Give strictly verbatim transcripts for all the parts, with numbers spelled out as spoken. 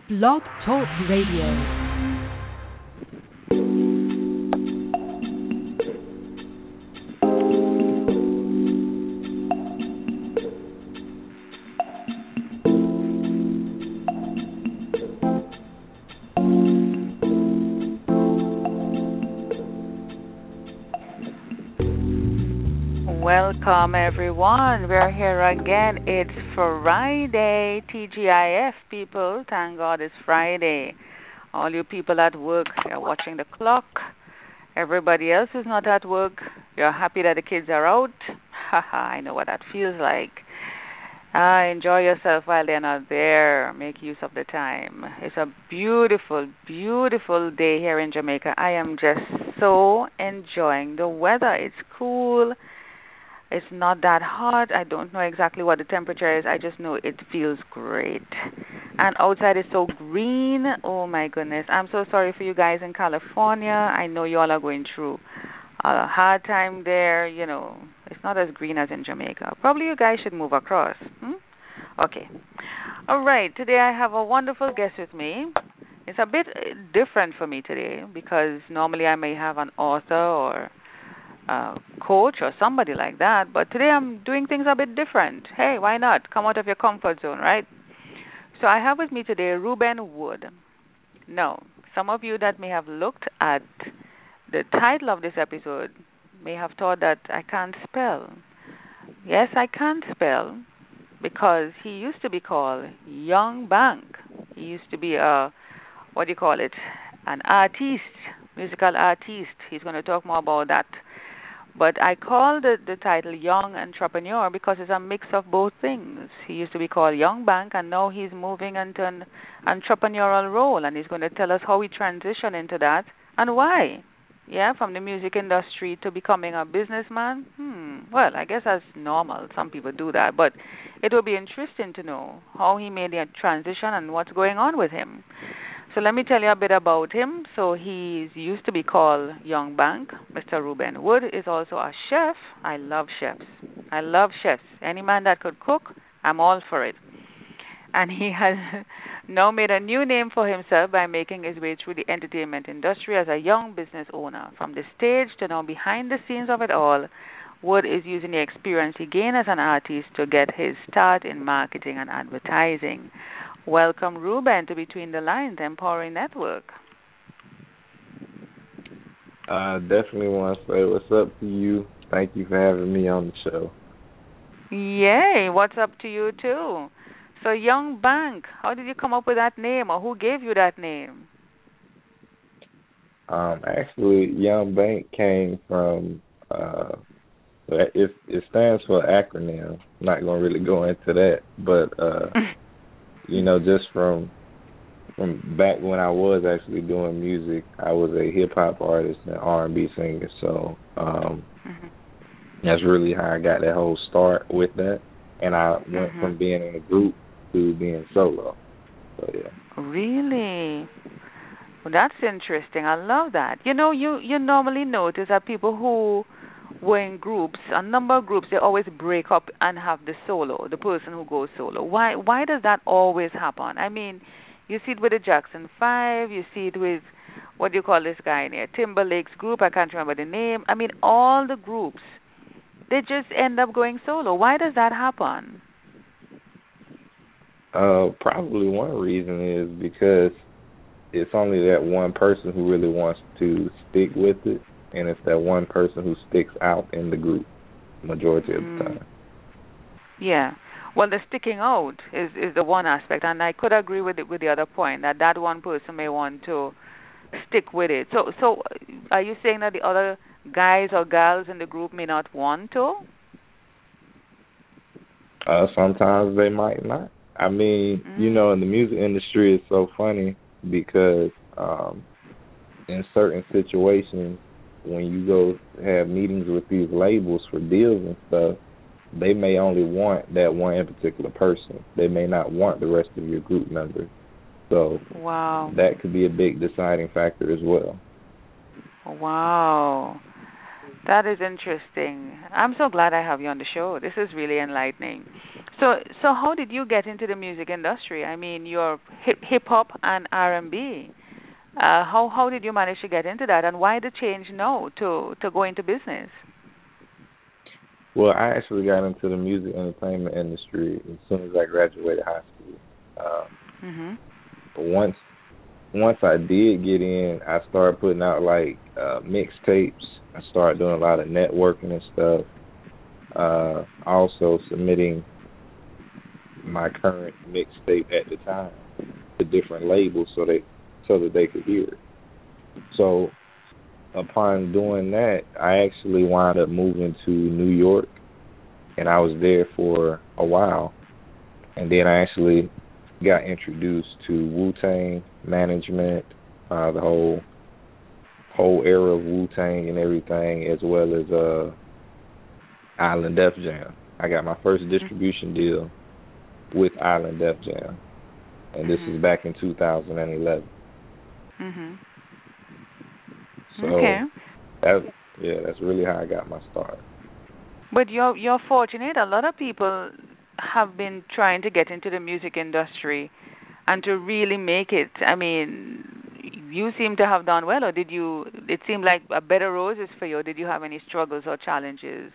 Blog Talk Radio. Welcome, everyone. We're here again. It's Friday, T G I F, people. Thank God it's Friday. All you people at work, you're watching the clock. Everybody else who's not at work, you're happy that the kids are out. Haha, I know what that feels like. Ah, enjoy yourself while they're not there. Make use of the time. It's a beautiful, beautiful day here in Jamaica. I am just so enjoying the weather. It's cool. It's not that hot. I don't know exactly what the temperature is. I just know it feels great. And outside is so green. Oh, my goodness. I'm so sorry for you guys in California. I know you all are going through a hard time there. You know, it's not as green as in Jamaica. Probably you guys should move across. Hmm? Okay. All right. Today I have a wonderful guest with me. It's a bit different for me today because normally I may have an author or Uh, coach or somebody like that, but today I'm doing things a bit different. Hey, why not? Come out of your comfort zone, right? So I have with me today Ruben Wood. Now, some of you that may have looked at the title of this episode may have thought that I can't spell. Yes, I can't spell because he used to be called Young Bank. He used to be a, what do you call it, an artiste, musical artiste. He's going to talk more about that. But I call the, the title Young Entrepreneur because it's a mix of both things. He used to be called Young Bank, and now he's moving into an entrepreneurial role, and he's going to tell us how he transitioned into that and why. Yeah, from the music industry to becoming a businessman. Hmm. Well, I guess that's normal. Some people do that. But it will be interesting to know how he made the transition and what's going on with him. So let me tell you a bit about him. So he used to be called Young Bank. Mister Ruben Wood is also a chef. I love chefs. I love chefs. Any man that could cook, I'm all for it. And he has now made a new name for himself by making his way through the entertainment industry as a young business owner. From the stage to now behind the scenes of it all, Wood is using the experience he gained as an artist to get his start in marketing and advertising. Welcome, Ruben, to Between the Lines, Empowering Network. I definitely want to say what's up to you. Thank you for having me on the show. Yay, what's up to you, too? So, Young Bank, how did you come up with that name, or who gave you that name? Um, actually, Young Bank came from, uh, it, it stands for acronym. I'm not going to really go into that, but... Uh, You know, just from from back when I was actually doing music, I was a hip hop artist and R and B singer. So um, mm-hmm. that's really how I got that whole start with that. And I went mm-hmm. from being in a group to being solo. So yeah. Really? Well, that's interesting. I love that. You know, you you normally notice that people who were in groups, a number of groups, they always break up and have the solo, the person who goes solo. Why why does that always happen? I mean, you see it with the Jackson Five, you see it with, what do you call this guy in here, Timberlake's group, I can't remember the name. I mean, all the groups, they just end up going solo. Why does that happen? Uh, probably one reason is because it's only that one person who really wants to stick with it. And it's that one person who sticks out in the group majority of the mm. time. Yeah. Well, the sticking out is, is the one aspect, and I could agree with it with the other point, that that one person may want to stick with it. So, so are you saying that the other guys or girls in the group may not want to? Uh, sometimes they might not. I mean, mm. you know, in the music industry, it's so funny because um, in certain situations, when you go have meetings with these labels for deals and stuff, they may only want that one in particular person. They may not want the rest of your group members. So wow. that could be a big deciding factor as well. Wow. That is interesting. I'm so glad I have you on the show. This is really enlightening. So, so how did you get into the music industry? I mean, you're hip hip hop and R and B. Uh, how how did you manage to get into that, and why the change now to to go into business? Well, I actually got into the music entertainment industry as soon as I graduated high school. Uh, Mhm. but once once I did get in, I started putting out like uh, mixtapes. I started doing a lot of networking and stuff. Uh, also submitting my current mixtape at the time to different labels so they so that they could hear it. So upon doing that, I actually wound up moving to New York, and I was there for a while. And then I actually got introduced to Wu-Tang management, uh, the whole whole era of Wu-Tang and everything, as well as uh, Island Def Jam. I got my first distribution deal with Island Def Jam, and this Mhm. is back in two thousand eleven. Mhm. So Okay. that, yeah, that's really how I got my start. But you're you're fortunate. A lot of people have been trying to get into the music industry and to really make it. I mean, you seem to have done well, or did you? It seemed like a better roses for you. Did you have any struggles or challenges?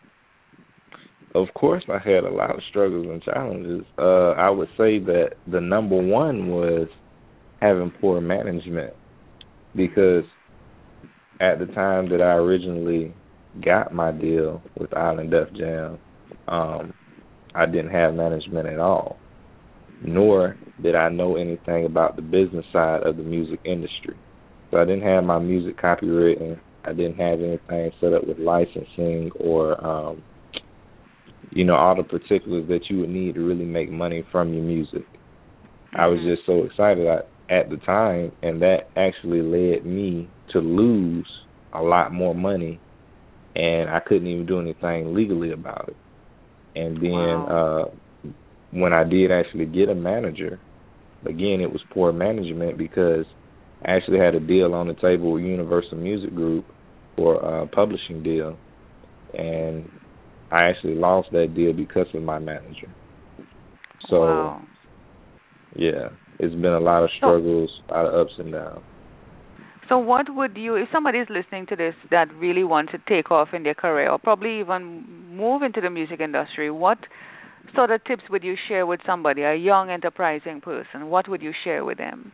Of course, I had a lot of struggles and challenges. Uh, I would say that the number one was having poor management, because at the time that I originally got my deal with Island Def Jam, um, I didn't have management at all, nor did I know anything about the business side of the music industry. So I didn't have my music copywritten. I didn't have anything set up with licensing or, um, you know, all the particulars that you would need to really make money from your music. Mm-hmm. I was just so excited at the time, and that actually led me to lose a lot more money, and I couldn't even do anything legally about it. And then Wow. uh, when I did actually get a manager, again, it was poor management, because I actually had a deal on the table with Universal Music Group for a publishing deal, and I actually lost that deal because of my manager. So, wow. yeah, it's been a lot of struggles, a lot of ups and downs. So what would you, if somebody is listening to this that really wants to take off in their career or probably even move into the music industry, what sort of tips would you share with somebody, a young enterprising person? What would you share with them?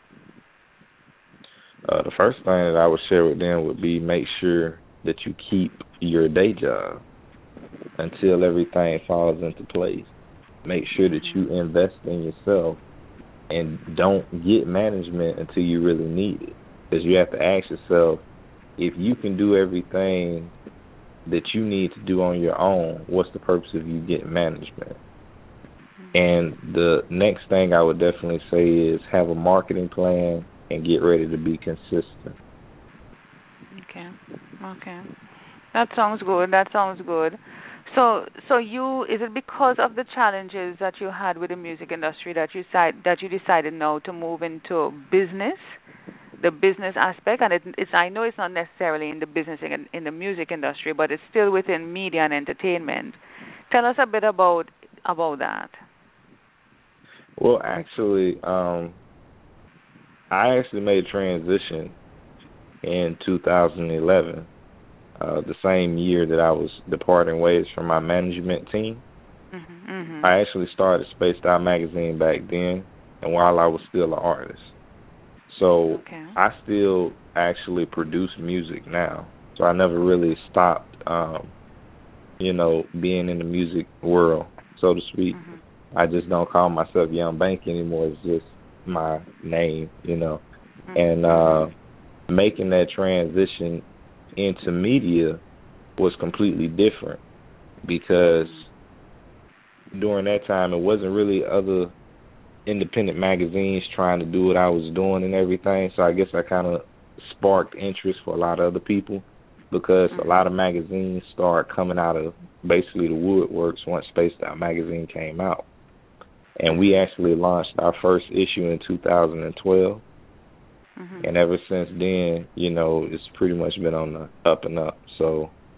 Uh, the first thing that I would share with them would be make sure that you keep your day job until everything falls into place. Make sure that you invest in yourself and don't get management until you really need it. Because you have to ask yourself, if you can do everything that you need to do on your own, what's the purpose of you getting management? And the next thing I would definitely say is have a marketing plan and get ready to be consistent. Okay. Okay. That sounds good. That sounds good. So, so you is it because of the challenges that you had with the music industry that you decide, that you decided now to move into business, the business aspect? And it, it's I know it's not necessarily in the business in, in the music industry, but it's still within media and entertainment. Tell us a bit about about that. Well, actually, um, I actually made a transition in two thousand eleven. Uh, the same year that I was departing ways from my management team. Mm-hmm, mm-hmm. I actually started Spaced Out Magazine back then, and while I was still an artist. So okay. I still actually produce music now. So I never really stopped, um, you know, being in the music world, so to speak. Mm-hmm. I just don't call myself Young Bank anymore. It's just my name, you know. Mm-hmm. And uh, making that transition into media was completely different, because during that time it wasn't really other independent magazines trying to do what I was doing and everything. So I guess I kind of sparked interest for a lot of other people, because mm-hmm. a lot of magazines started coming out of basically the woodworks once Spaced Out Magazine came out. And we actually launched our first issue in two thousand twelve. Mm-hmm. And ever since then, you know, it's pretty much been on the up and up. So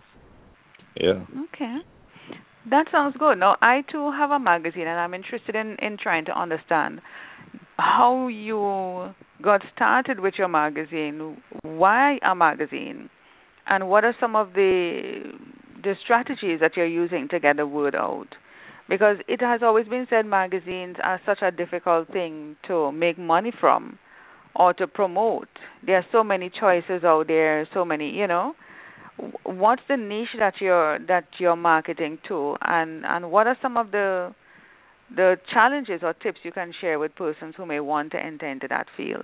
Yeah. Okay. That sounds good. Now, I too have a magazine, and I'm interested in, in trying to understand how you got started with your magazine. Why a magazine? And what are some of the the strategies that you're using to get the word out? Because it has always been said magazines are such a difficult thing to make money from or to promote. There are so many choices out there, so many, you know. What's the niche that you're that you're marketing to, and and what are some of the the challenges or tips you can share with persons who may want to enter into that field?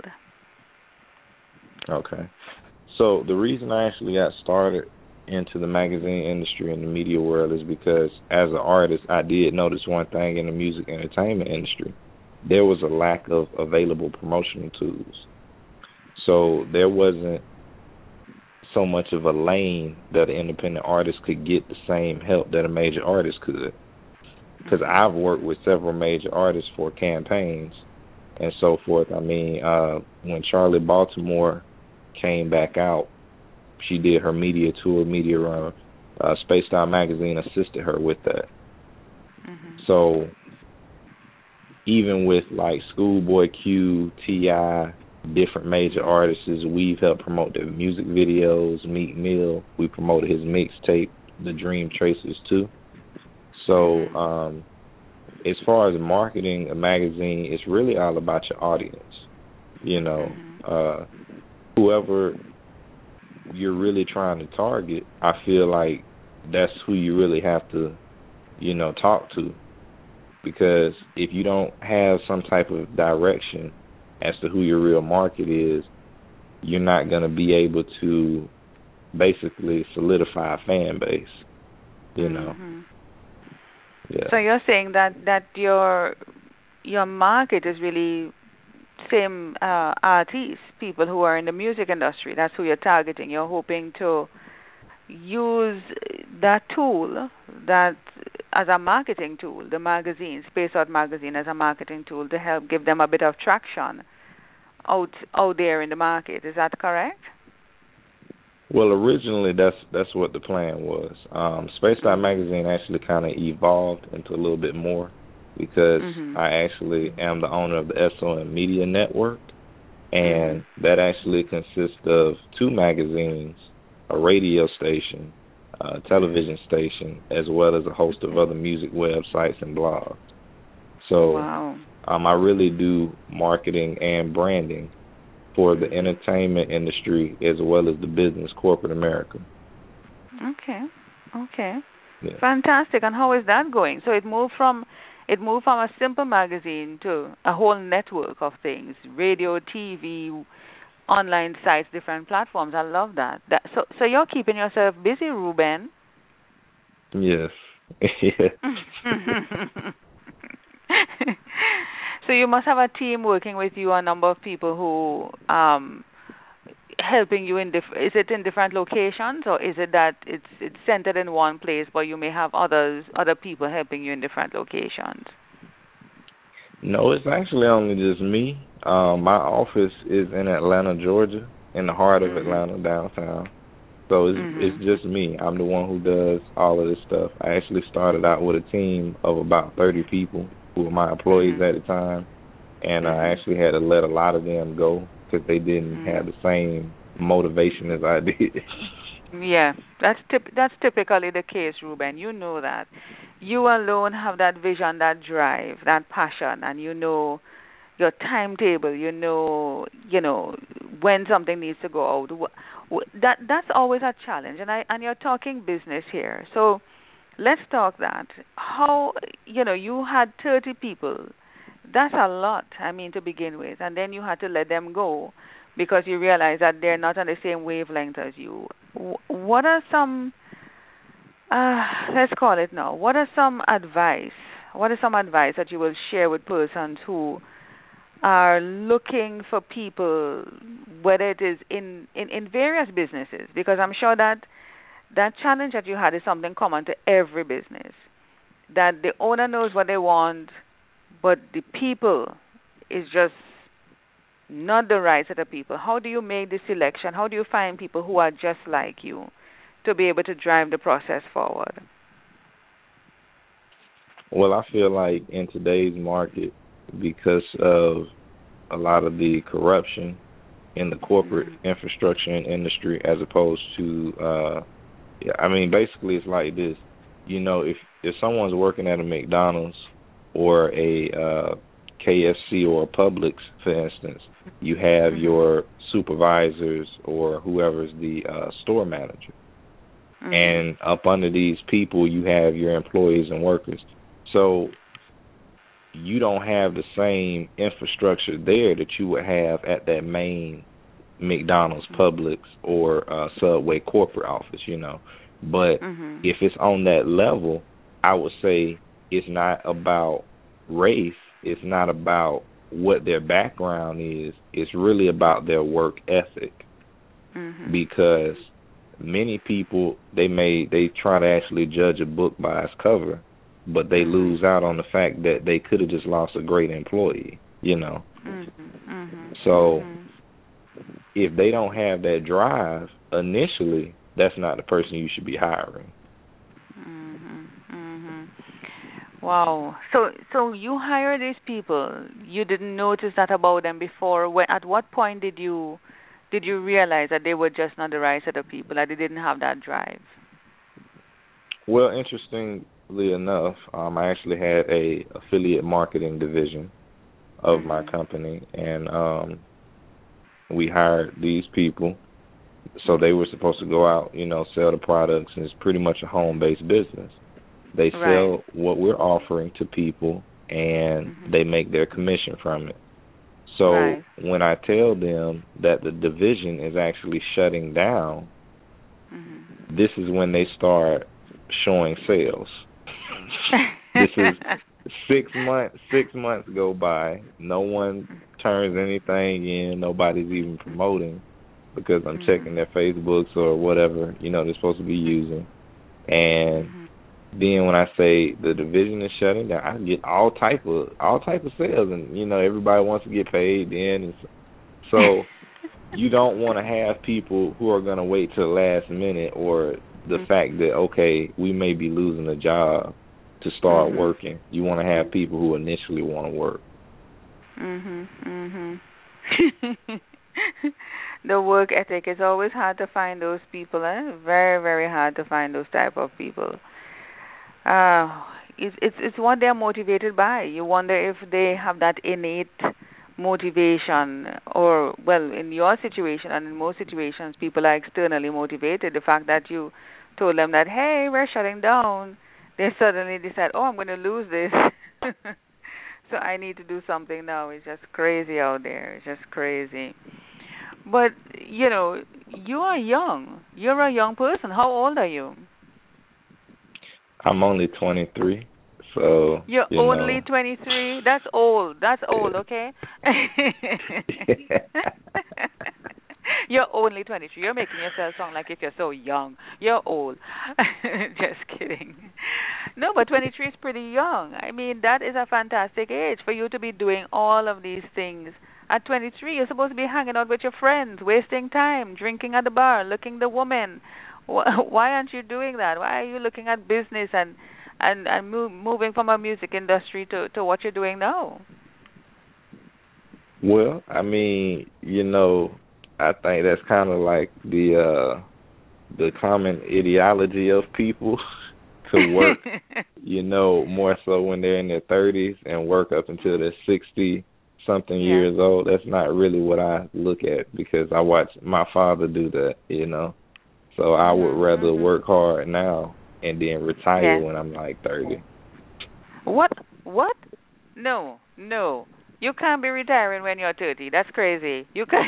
Okay. So the reason I actually got started into the magazine industry and the media world is because as an artist, I did notice one thing in the music entertainment industry. There was a lack of available promotional tools. So there wasn't so much of a lane that an independent artist could get the same help that a major artist could. Because I've worked with several major artists for campaigns and so forth. I mean, uh, when Charlie Baltimore came back out, she did her media tour, media run. Uh, Space Style Magazine assisted her with that. Mm-hmm. So even with like Schoolboy Q, T I, different major artists, we've helped promote their music videos. Meek Mill, we promoted his mixtape, The Dream Tracers, too. So um, as far as marketing a magazine, it's really all about your audience. You know, uh, whoever you're really trying to target, I feel like that's who you really have to, you know, talk to. Because if you don't have some type of direction as to who your real market is, you're not going to be able to basically solidify a fan base, you know. Mm-hmm. Yeah. So you're saying that, that your your market is really same uh, artists, people who are in the music industry. That's who you're targeting. You're hoping to use that tool, that as a marketing tool, the magazine, Space Out Magazine, as a marketing tool to help give them a bit of traction out out there in the market. Is that correct? Well, originally that's that's what the plan was. Um, Space Out Magazine actually kind of evolved into a little bit more because mm-hmm. I actually am the owner of the S O M Media Network, and mm-hmm. that actually consists of two magazines, a radio station, a television station, as well as a host of other music websites and blogs. So wow. um, I really do marketing and branding for the entertainment industry as well as the business corporate America. Okay, okay, yeah. Fantastic. And how is that going? So it moved from it moved from a simple magazine to a whole network of things: radio, T V, online sites, different platforms. I love that. that so, so you're keeping yourself busy, Ruben. Yes. yeah. So you must have a team working with you, a number of people who um helping you in diff- is it in different locations, or is it that it's it's centered in one place but you may have others other people helping you in different locations? No, it's actually only just me. Um, my office is in Atlanta, Georgia, in the heart of mm-hmm. Atlanta, downtown. So it's mm-hmm. it's just me. I'm the one who does all of this stuff. I actually started out with a team of about thirty people who were my employees mm-hmm. at the time, and mm-hmm. I actually had to let a lot of them go because they didn't mm-hmm. have the same motivation as I did. Yeah, that's tip- that's typically the case, Ruben. You know that. You alone have that vision, that drive, that passion, and you know your timetable. You know, you know when something needs to go out. That that's always a challenge, and I and you're talking business here. So let's talk that. How you know you had thirty people. That's a lot. I mean, to begin with, and then you had to let them go because you realize that they're not on the same wavelength as you. What are some, uh, let's call it now, what are some advice, what is some advice that you will share with persons who are looking for people, whether it is in, in, in various businesses, because I'm sure that that challenge that you had is something common to every business, that the owner knows what they want, but the people is just not the right set of people. How do you make the selection? How do you find people who are just like you to be able to drive the process forward? Well, I feel like in today's market, because of a lot of the corruption in the corporate Mm-hmm. infrastructure and industry, as opposed to, uh, yeah, I mean, basically it's like this. You know, if if someone's working at a McDonald's or a uh, K F C or a Publix, for instance, you have Mm-hmm. your supervisors or whoever's the uh, store manager. Mm-hmm. And up under these people, you have your employees and workers. So you don't have the same infrastructure there that you would have at that main McDonald's, Publix, or uh, Subway corporate office, you know. But Mm-hmm. if it's on that level, I would say it's not about race. It's not about what their background is. It's really about their work ethic. Mm-hmm. Because many people, they may they try to actually judge a book by its cover, but they lose out on the fact that they could have just lost a great employee, you know. Mm-hmm. Mm-hmm. So Mm-hmm. if they don't have that drive initially, that's not the person you should be hiring. Mm-hmm. Mm-hmm. Wow. So, so you hire these people. You didn't notice that about them before. When, at what point did you did you realize that they were just not the right set of people, that they didn't have that drive? Well, interestingly enough, um, I actually had a affiliate marketing division of Mm-hmm. my company, and um, we hired these people. So they were supposed to go out, you know, sell the products, and it's pretty much a home-based business. They sell Right. what we're offering to people, and Mm-hmm. they make their commission from it. So Right. when I tell them that the division is actually shutting down, Mm-hmm. this is when they start showing sales. This is six months. Six months go by. No one turns anything in. Nobody's even promoting because I'm Mhm. checking their Facebooks or whatever, you know, they're supposed to be using. And Mhm. then when I say the division is shutting down, I get all type of all type of sales, and you know everybody wants to get paid then. And so, so you don't want to have people who are going to wait till the last minute, or the Mhm. fact that okay, we may be losing a job to start Mhm. working. You want to have people who initially want to work. Mhm. Mhm. The work ethic is always hard to find those people, eh? Very, very hard to find those type of people. Uh, it's it's it's what they're motivated by. You wonder if they have that innate motivation, or well, in your situation and in most situations, people are externally motivated. The fact that you told them that, hey, we're shutting down, they suddenly decide, oh, I'm going to lose this. So I need to do something now. It's just crazy out there. It's just crazy. But, you know, you are young. You're a young person. How old are you? I'm only twenty-three, so You're you only know. twenty-three? That's old. That's old, okay? You're only twenty-three. You're making yourself sound like if you're so young. You're old. Just kidding. No, but twenty-three is pretty young. I mean, that is a fantastic age for you to be doing all of these things. At twenty-three, you're supposed to be hanging out with your friends, wasting time, drinking at the bar, looking the woman. Why aren't you doing that? Why are you looking at business and and and move, moving from a music industry to to what you're doing now? Well, I mean, you know, I think that's kind of like the uh, the common ideology of people to work, you know, more so when they're in their thirties and work up until they're sixty something Yeah. years old. That's not really what I look at because I watch my father do that, you know. So I would Mhm, rather mhm. work hard now and then retire Yes. when I'm like thirty. What? What? No, no. You can't be retiring when you're thirty. That's crazy. You can.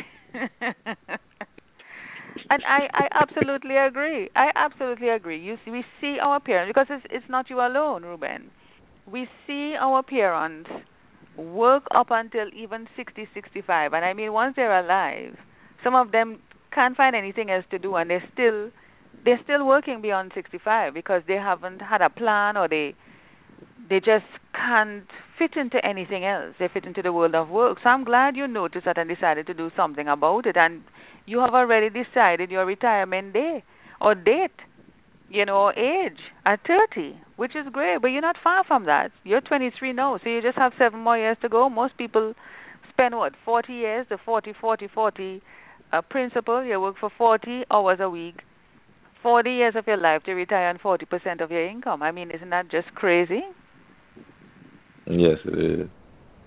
And I, I absolutely agree. I absolutely agree. You see, we see our parents because it's it's not you alone, Ruben. We see our parents work up until even sixty, sixty-five, and I mean once they're alive, some of them can't find anything else to do, and they're still they're still working beyond sixty-five because they haven't had a plan, or they they just can't fit into anything else. They fit into the world of work. So I'm glad you noticed that and decided to do something about it. And you have already decided your retirement day. or date, you know, or age at thirty, which is great, but you're not far from that. You're twenty-three now, so you just have seven more years to go. Most people spend, what, forty years, the forty, forty, forty uh, principle. You work for forty hours a week, forty years of your life to retire on forty percent of your income. I mean, isn't that just crazy? Yes, it is.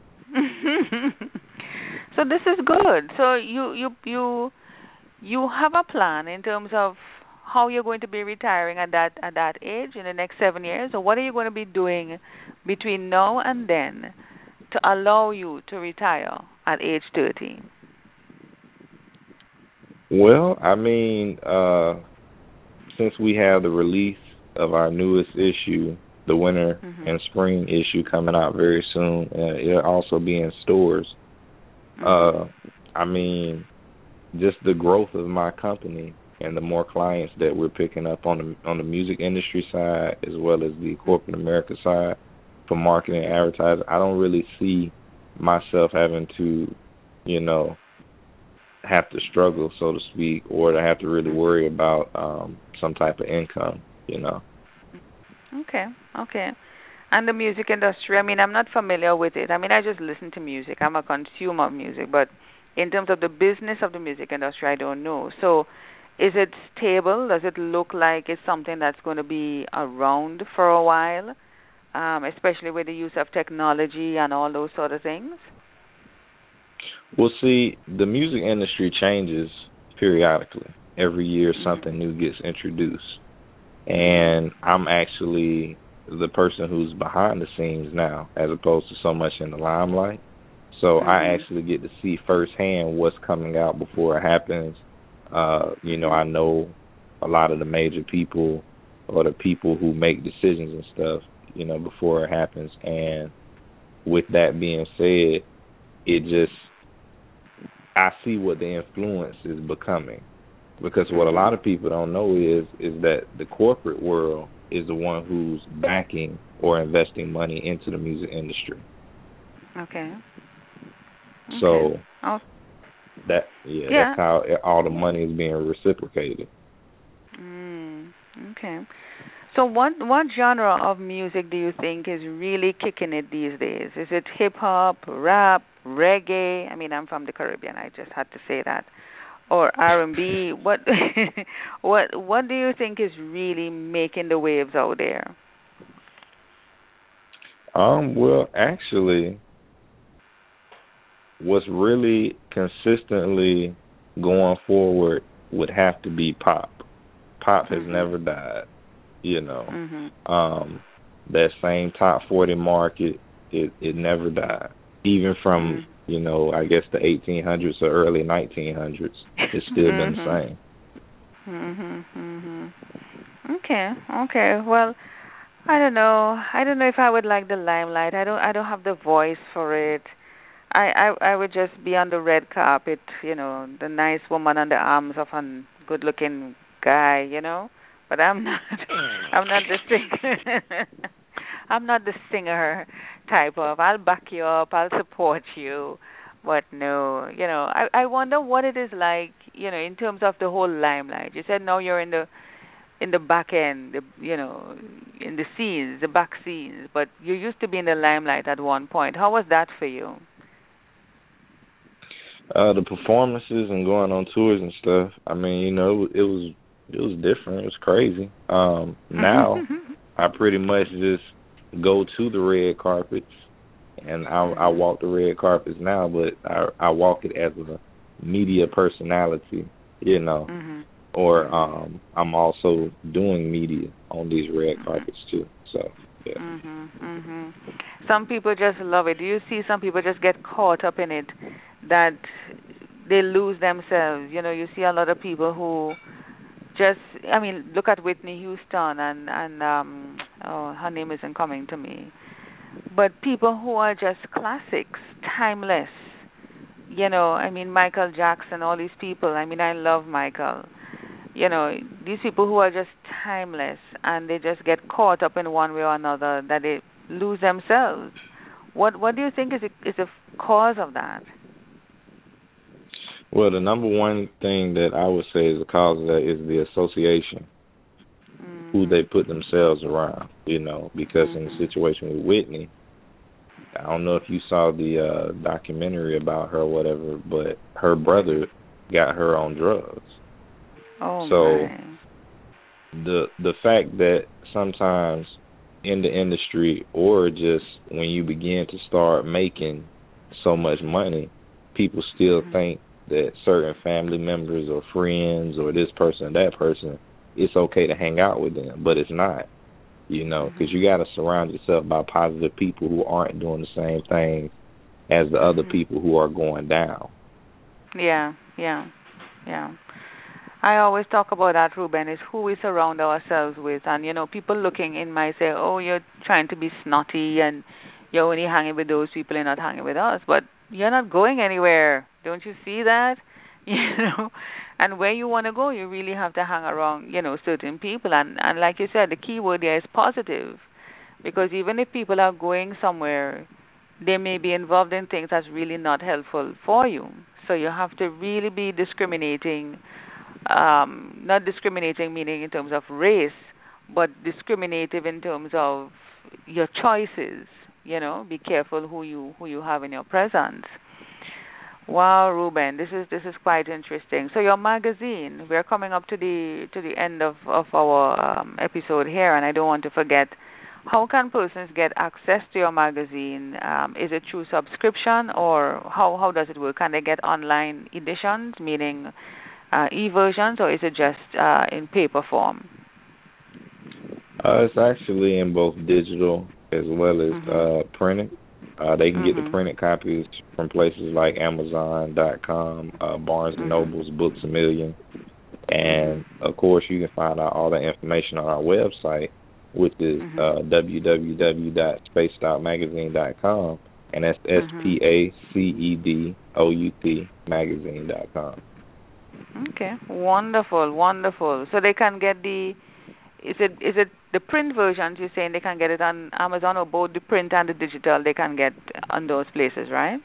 So this is good. So you you you you have a plan in terms of how you're going to be retiring at that at that age in the next seven years, or what are you going to be doing between now and then to allow you to retire at age thirty? Well, I mean, uh, since we have the release of our newest issue, the winter mm-hmm. and spring issue coming out very soon, uh, it'll also be in stores. Uh, I mean, just the growth of my company and the more clients that we're picking up on the on the music industry side as well as the corporate America side for marketing and advertising, I don't really see myself having to, you know, have to struggle, so to speak, or to have to really worry about um, some type of income, you know. Okay, okay. And the music industry, I mean, I'm not familiar with it. I mean, I just listen to music. I'm a consumer of music, but in terms of the business of the music industry, I don't know. So is it stable? Does it look like it's something that's going to be around for a while, um, especially with the use of technology and all those sort of things? Well, see, the music industry changes periodically. Every year something new gets introduced. And I'm actually the person who's behind the scenes now as opposed to so much in the limelight. So mm-hmm. I actually get to see firsthand what's coming out before it happens. Uh, you know, I know a lot of the major people or the people who make decisions and stuff, you know, before it happens. And with that being said, it just, I see what the influence is becoming. Because what a lot of people don't know is is that the corporate world is the one who's backing or investing money into the music industry. Okay. So okay. Oh. that yeah, yeah, that's how all the money is being reciprocated. Mm, okay. So what what genre of music do you think is really kicking it these days? Is it hip hop, rap, reggae? I mean, I'm from the Caribbean. I just had to say that. Or R and B? What what what do you think is really making the waves out there? Um, well, actually, what's really consistently going forward would have to be pop. Pop has mm-hmm. never died, you know. Mm-hmm. Um, that same top forty market, it, it never died. Even from, mm-hmm. you know, I guess the eighteen hundreds or early nineteen hundreds, it's still mm-hmm. been the same. Mm-hmm. Mm-hmm. Okay, okay. Well, I don't know. I don't know if I would like the limelight. I don't. I don't have the voice for it. I, I, I would just be on the red carpet, you know, the nice woman on the arms of a good-looking guy, you know. But I'm not. I'm not the singer. I'm not the singer type of. I'll back you up. I'll support you. But no, you know, I I wonder what it is like, you know, in terms of the whole limelight. You said now you're in the in the back end, the, you know, in the scenes, the back scenes. But you used to be in the limelight at one point. How was that for you? Uh, the performances and going on tours and stuff. I mean, you know, it was it was different. It was crazy. Um, now I pretty much just go to the red carpets, and I, I walk the red carpets now, but I, I walk it as a media personality, you know, mm-hmm. or um, I'm also doing media on these red mm-hmm. carpets too. So, yeah. Mm-hmm, mm-hmm. Some people just love it. Do you see some people just get caught up in it that they lose themselves? You know, you see a lot of people who just, I mean, look at Whitney Houston and, and um, oh, her name isn't coming to me. But people who are just classics, timeless. You know, I mean, Michael Jackson, all these people. I mean, I love Michael. You know, these people who are just timeless and they just get caught up in one way or another, that they lose themselves. What What do you think is a, is the cause of that? Well, the number one thing that I would say is the cause of that is the association, Mm-hmm. who they put themselves around, you know, because Mm-hmm. in the situation with Whitney, I don't know if you saw the uh, documentary about her or whatever, but her brother got her on drugs. Oh, so my. the the fact that sometimes in the industry or just when you begin to start making so much money, people still Mm-hmm. think that certain family members or friends or this person or that person, it's okay to hang out with them, but it's not, you know, because Mm-hmm. you got to surround yourself by positive people who aren't doing the same thing as the other Mm-hmm. people who are going down. Yeah, yeah, yeah. I always talk about that, Ruben, is who we surround ourselves with. And, you know, people looking in might say, oh, you're trying to be snotty and you're only hanging with those people and not hanging with us. But you're not going anywhere. Don't you see that? You know, and where you want to go, you really have to hang around, you know, certain people. And, and like you said, the key word there is positive. Because even if people are going somewhere, they may be involved in things that's really not helpful for you. So you have to really be discriminating, um, not discriminating meaning in terms of race, but discriminative in terms of your choices. You know, be careful who you who you have in your presence. Wow, Ruben, this is this is quite interesting. So your magazine, we're coming up to the to the end of of our um, episode here, and I don't want to forget. How can persons get access to your magazine? Um, is it through subscription, or how how does it work? Can they get online editions, meaning uh, e-versions, or is it just uh, in paper form? Uh, it's actually in both digital as well as Mhm. uh, printed. Uh, they can get the Mhm. printed copies from places like Amazon dot com, uh, Barnes and Mhm. Nobles, Books a Million, Mhm. and of course you can find out all the information on our website, which is Mhm. uh, w w w dot spaced out magazine dot com, and that's S Mhm. P A C E D O U T magazine dot com. Okay. Wonderful. Wonderful. So they can get the is it is it the print versions you're saying they can get it on Amazon, or both the print and the digital they can get on those places, right?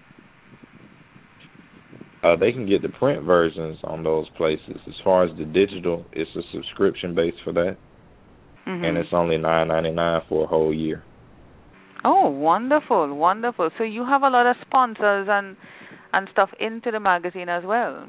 Uh, they can get the print versions on those places. As far as the digital, it's a subscription base for that, and Mhm. it's only nine ninety nine for a whole year. Oh, wonderful, wonderful. So you have a lot of sponsors and and stuff into the magazine as well.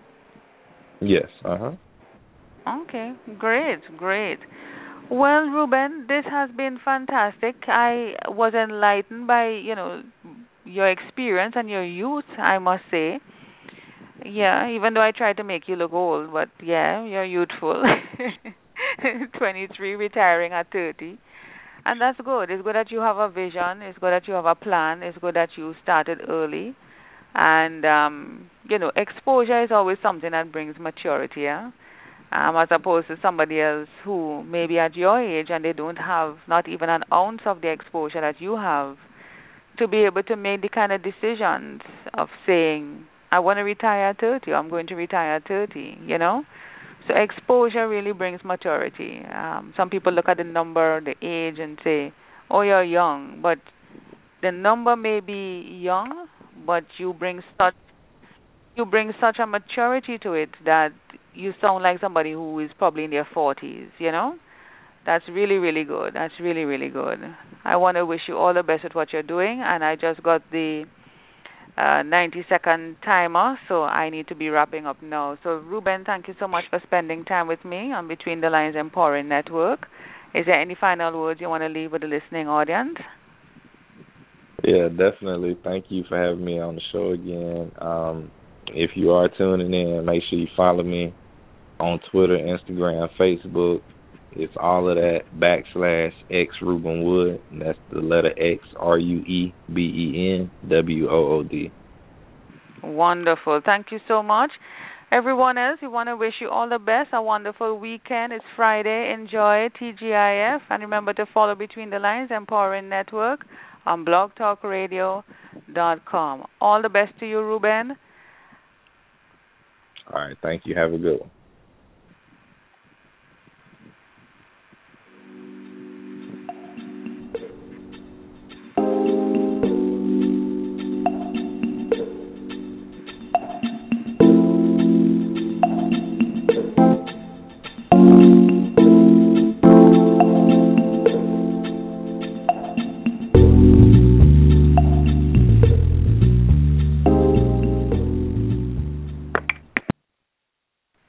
Yes. Uh huh. Okay, great, great. Well, Ruben, this has been fantastic. I was enlightened by, you know, your experience and your youth, I must say. Yeah, even though I tried to make you look old, but yeah, you're youthful. twenty-three, retiring at thirty. And that's good. It's good that you have a vision. It's good that you have a plan. It's good that you started early. And, um, you know, exposure is always something that brings maturity, yeah? Um, as opposed to somebody else who may be at your age and they don't have not even an ounce of the exposure that you have to be able to make the kind of decisions of saying, I want to retire at thirty, or I'm going to retire at thirty, you know? So exposure really brings maturity. Um, some people look at the number, the age, and say, oh, you're young. But the number may be young, but you bring such you bring such a maturity to it that you sound like somebody who is probably in their forties, you know? That's really, really good. That's really, really good. I want to wish you all the best with what you're doing, and I just got the uh, ninety second timer, so I need to be wrapping up now. So, Ruben, thank you so much for spending time with me on Between the Lines Empowering Network. Is there any final words you want to leave with the listening audience? Yeah, definitely. Thank you for having me on the show again. Um, if you are tuning in, make sure you follow me on Twitter, Instagram, Facebook. It's all of that backslash X Ruben Wood. And that's the letter X, R U E B E N W O O D. Wonderful. Thank you so much. Everyone else, we want to wish you all the best. A wonderful weekend. It's Friday. Enjoy T G I F. And remember to follow Between the Lines Empowering Network on blog talk radio dot com. All the best to you, Ruben. All right. Thank you. Have a good one.